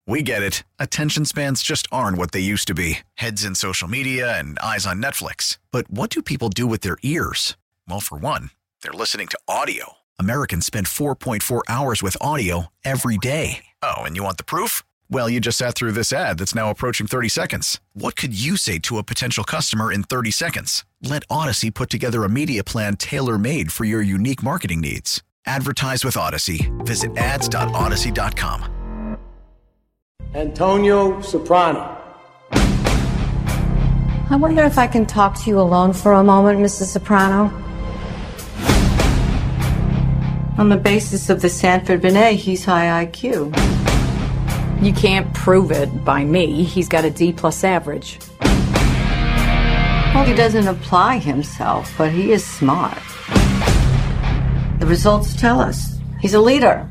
We get it. Attention spans just aren't what they used to be. Heads in social media and eyes on Netflix. But what do people do with their ears? Well, for one, they're listening to audio. Americans spend 4.4 hours with audio every day. Oh, and you want the proof? Well, you just sat through this ad that's now approaching 30 seconds. What could you say to a potential customer in 30 seconds? Let Odyssey put together a media plan tailor-made for your unique marketing needs. Advertise with Odyssey. Visit ads.odyssey.com. Antonio Soprano. I wonder if I can talk to you alone for a moment, Mrs. Soprano. On the basis of the Sanford Binet, he's high IQ. You can't prove it by me. He's got a D+ average. Well, he doesn't apply himself, but he is smart. The results tell us he's a leader.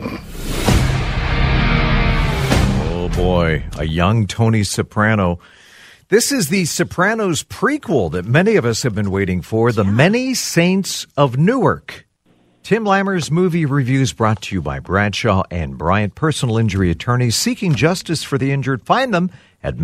Oh boy, a young Tony Soprano. This is the Sopranos prequel that many of us have been waiting for, The Many Saints of Newark. Tim Lammer's movie reviews brought to you by Bradshaw and Bryant, personal injury attorneys seeking justice for the injured. Find them at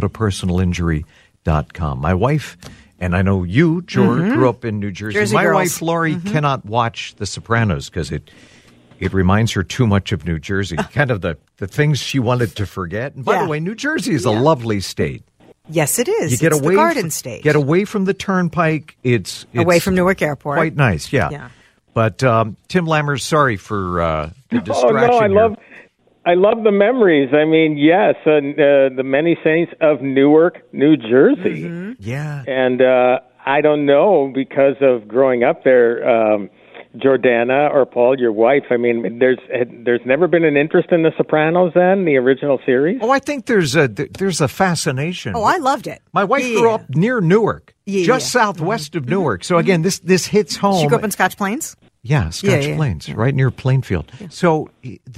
minnesotapersonalinjury.com. My wife, and I know you, George, grew up in New Jersey. My wife, Lori, cannot watch The Sopranos because it reminds her too much of New Jersey, kind of the things she wanted to forget. And by the way, New Jersey is a lovely state. Yes, it is. You get it's away the Garden State. Get away from the turnpike. It's away from Newark Airport. Quite nice, yeah. But Tim Lammer, sorry for the distraction. Oh no, I love the memories. I mean, yes, the Many Saints of Newark, New Jersey. Mm-hmm. Yeah, and I don't know, because of growing up there, Jordana or Paul, your wife. I mean, there's never been an interest in The Sopranos, then the original series. Oh, I think there's a fascination. Oh, I loved it. My wife grew up near Newark, just southwest of Newark. So again, this hits home. She grew up in Scotch Plains. Yeah, Scotch Plains, right near Plainfield. Yeah. So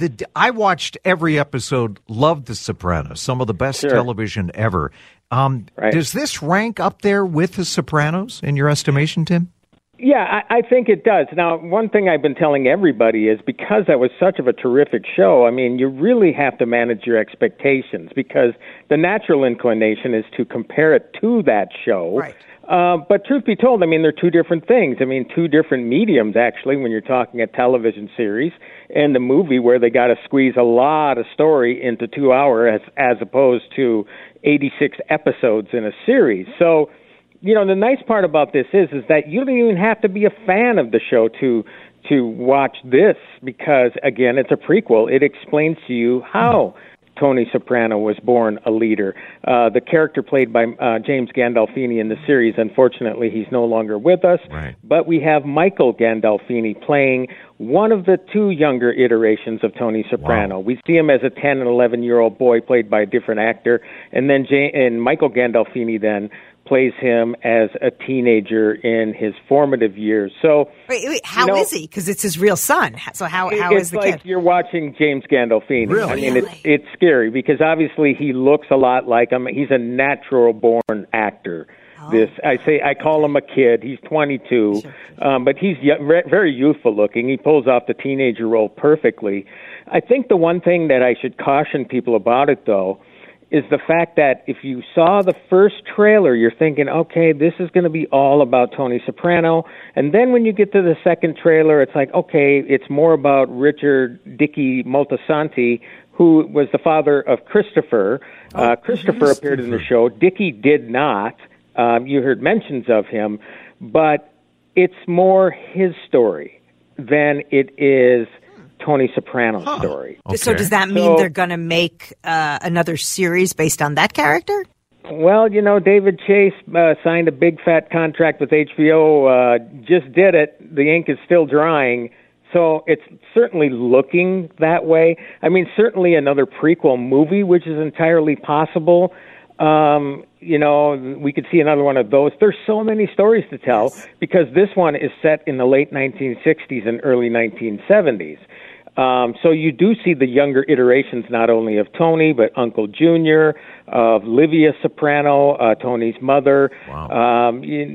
I watched every episode, loved The Sopranos, some of the best television ever. Does this rank up there with The Sopranos in your estimation, Tim? Yeah, I think it does. Now, one thing I've been telling everybody is, because that was such of a terrific show, I mean, you really have to manage your expectations, because the natural inclination is to compare it to that show. Right. But truth be told, I mean, they're two different things. I mean, two different mediums, actually, when you're talking a television series and the movie, where they got to squeeze a lot of story into 2 hours as opposed to 86 episodes in a series. So, you know, the nice part about this is that you don't even have to be a fan of the show to watch this, because, again, it's a prequel. It explains to you how Tony Soprano was born a leader. The character played by James Gandolfini in the series, unfortunately, he's no longer with us. Right. But we have Michael Gandolfini playing one of the two younger iterations of Tony Soprano. Wow. We see him as a 10 and 11-year-old boy played by a different actor, and then Michael Gandolfini then plays him as a teenager in his formative years. So, wait, how is he? Because it's his real son. So how is the kid? It's like you're watching James Gandolfini. Really? I mean, it's scary, because obviously he looks a lot like him. He's a natural-born actor. I call him a kid. He's 22, but he's very youthful looking. He pulls off the teenager role perfectly. I think the one thing that I should caution people about it, though, is the fact that if you saw the first trailer, you're thinking, okay, this is going to be all about Tony Soprano. And then when you get to the second trailer, it's like, okay, it's more about Richard Dickey Moltisanti, who was the father of Christopher. Christopher appeared in the show. Dickey did not. You heard mentions of him. But it's more his story than it is Tony Soprano's story. Okay. So does that mean they're going to make another series based on that character? Well, you know, David Chase signed a big fat contract with HBO, just did it. The ink is still drying. So it's certainly looking that way. I mean, certainly another prequel movie, which is entirely possible. You know, we could see another one of those. There's so many stories to tell, because this one is set in the late 1960s and early 1970s. So you do see the younger iterations, not only of Tony, but Uncle Junior, of Livia Soprano, Tony's mother. Wow.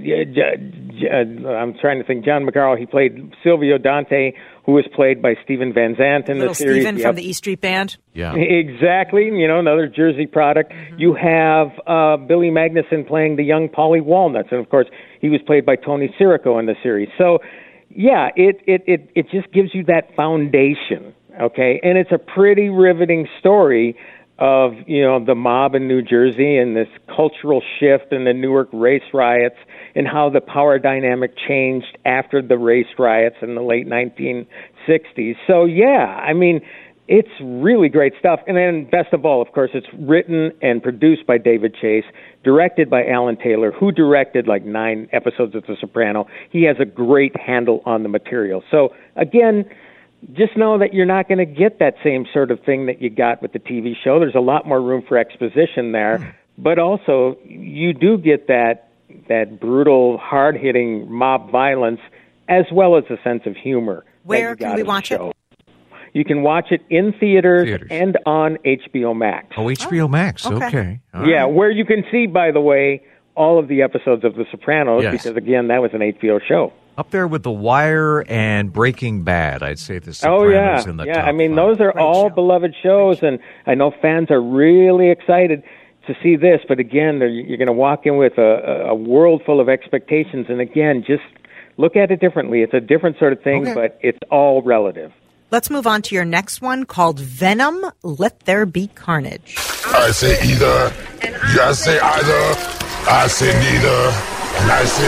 I'm trying to think. John McGarrell, he played Silvio Dante, who was played by Stephen Van Zandt in the series. Stephen from the E Street Band. Yeah. Exactly. Another Jersey product. Mm-hmm. You have Billy Magnuson playing the young Paulie Walnuts, and of course, he was played by Tony Sirico in the series. So, yeah, it just gives you that foundation, okay? And it's a pretty riveting story of, the mob in New Jersey and this cultural shift and the Newark race riots and how the power dynamic changed after the race riots in the late 1960s. So, yeah, it's really great stuff. And then, best of all, of course, it's written and produced by David Chase, directed by Alan Taylor, who directed like 9 episodes of The Soprano. He has a great handle on the material. So, again, just know that you're not going to get that same sort of thing that you got with the TV show. There's a lot more room for exposition there. But also, you do get that brutal, hard-hitting mob violence as well as a sense of humor. Where can we watch it? You can watch it in theaters and on HBO Max. Oh, HBO Max. Okay. All right. Where you can see, by the way, all of the episodes of The Sopranos, because, again, that was an HBO show. Up there with The Wire and Breaking Bad, I'd say The Sopranos in the top 5. Those are all beloved shows, and I know fans are really excited to see this. But, again, you're going to walk in with a world full of expectations. And, again, just look at it differently. It's a different sort of thing, but it's all relative. Let's move on to your next one called Venom, Let There Be Carnage. I say either, you say either, I say neither, and I say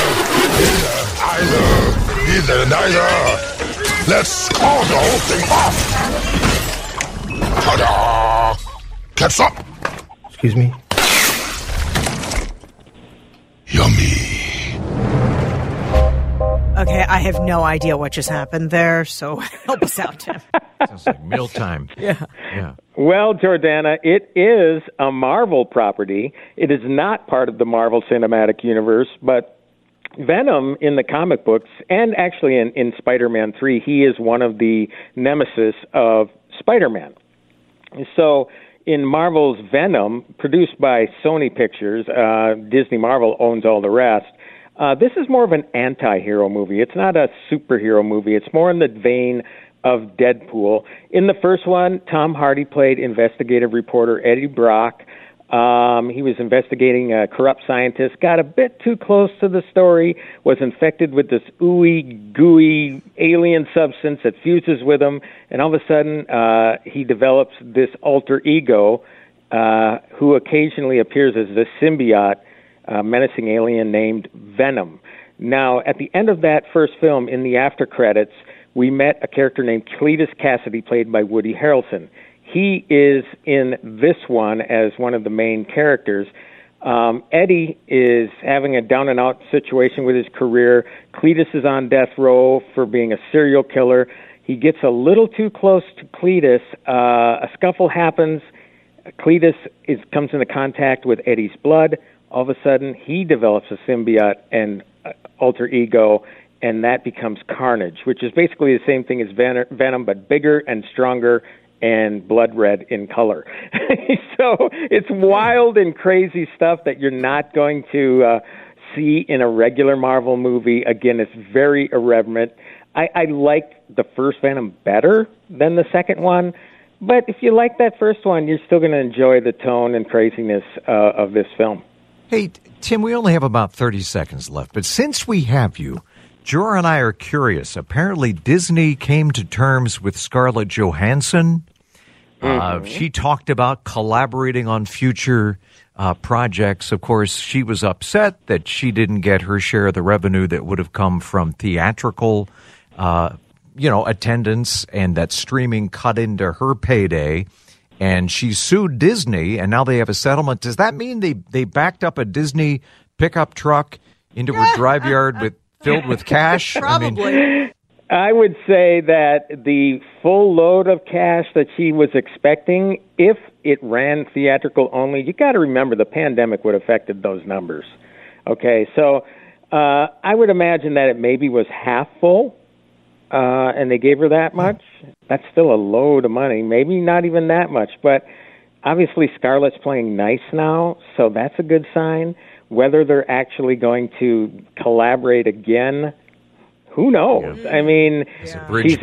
neither, neither. Let's call the whole thing off. Ta-da! Catch up. Excuse me? Yummy. Okay, I have no idea what just happened there, so help us out, Tim. Sounds like mealtime. Yeah. Well, Jordana, it is a Marvel property. It is not part of the Marvel Cinematic Universe, but Venom in the comic books, and actually in Spider-Man 3, he is one of the nemesis of Spider-Man. So in Marvel's Venom, produced by Sony Pictures, Disney Marvel owns all the rest, this is more of an anti-hero movie. It's not a superhero movie. It's more in the vein of Deadpool. In the first one, Tom Hardy played investigative reporter Eddie Brock. He was investigating a corrupt scientist, got a bit too close to the story, was infected with this ooey, gooey alien substance that fuses with him, and all of a sudden he develops this alter ego who occasionally appears as this symbiote, menacing alien named Venom. Now, at the end of that first film, in the after credits, we met a character named Cletus Cassidy, played by Woody Harrelson. He is in this one as one of the main characters. Eddie is having a down-and-out situation with his career. Cletus is on death row for being a serial killer. He gets a little too close to Cletus. A scuffle happens. Cletus comes into contact with Eddie's blood. All of a sudden, he develops a symbiote and alter ego, and that becomes Carnage, which is basically the same thing as Venom, but bigger and stronger and blood red in color. So it's wild and crazy stuff that you're not going to see in a regular Marvel movie. Again, it's very irreverent. I like the first Venom better than the second one, but if you like that first one, you're still going to enjoy the tone and craziness of this film. Hey, Tim, we only have about 30 seconds left, but since we have you, Jor and I are curious. Apparently, Disney came to terms with Scarlett Johansson. She talked about collaborating on future projects. Of course, she was upset that she didn't get her share of the revenue that would have come from theatrical, attendance, and that streaming cut into her payday. And she sued Disney, and now they have a settlement. Does that mean they backed up a Disney pickup truck into her drive yard filled with cash? Probably. I would say that the full load of cash that she was expecting, if it ran theatrical only, you got to remember the pandemic would have affected those numbers. Okay, so I would imagine that it maybe was half full, and they gave her that much, that's still a load of money. Maybe not even that much, but obviously Scarlett's playing nice now, so that's a good sign. Whether they're actually going to collaborate again, who knows? Yeah. I mean, she's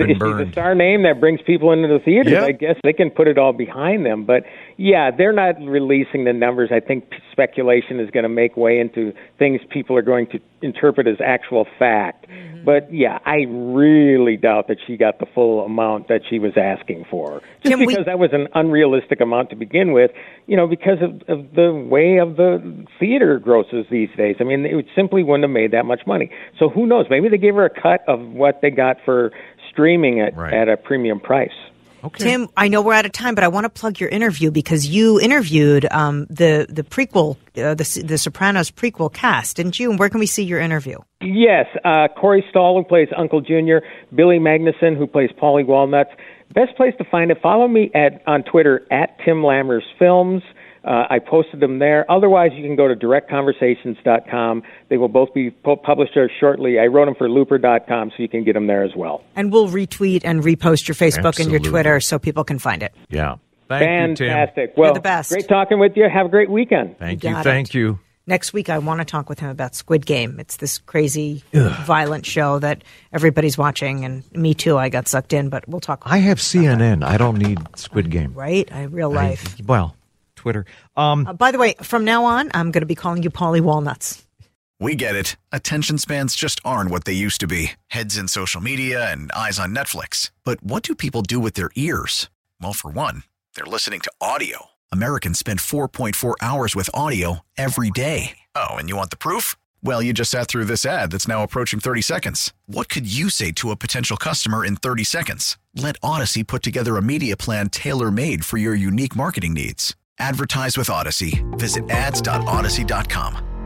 a star name that brings people into the theaters. Yeah. I guess they can put it all behind them. But, yeah, they're not releasing the numbers. I think speculation is going to make way into things people are going to interpret as actual fact. Mm-hmm. But, yeah, I really doubt that she got the full amount that she was asking for. Just because that was an unrealistic amount to begin with, because of the way of the theater grosses these days. I mean, it simply wouldn't have made that much money. So who knows? Maybe they gave her a cut of what they got for streaming at a premium price. Okay. Tim, I know we're out of time, but I want to plug your interview because you interviewed the prequel, the Sopranos prequel cast, didn't you? And where can we see your interview? Yes, Corey Stahl, who plays Uncle Junior, Billy Magnuson, who plays Paulie Walnuts. Best place to find it, follow me on Twitter at Tim Lammers Films. I posted them there. Otherwise, you can go to directconversations.com. They will both be published there shortly. I wrote them for looper.com, so you can get them there as well. And we'll retweet and repost your Facebook and your Twitter so people can find it. Yeah. Thank you, Tim. Fantastic. Well, you're the best. Great talking with you. Have a great weekend. Thank you. Next week, I want to talk with him about Squid Game. It's this crazy, violent show that everybody's watching, and me too. I got sucked in, but we'll talk. I have CNN. I don't need Squid Game. Right? Real life. Twitter. By the way, from now on, I'm going to be calling you Paulie Walnuts. We get it. Attention spans just aren't what they used to be. Heads in social media and eyes on Netflix. But what do people do with their ears? Well, for one, they're listening to audio. Americans spend 4.4 hours with audio every day. Oh, and you want the proof? Well, you just sat through this ad that's now approaching 30 seconds. What could you say to a potential customer in 30 seconds? Let Odyssey put together a media plan tailor-made for your unique marketing needs. Advertise with Odyssey. Visit ads.odyssey.com.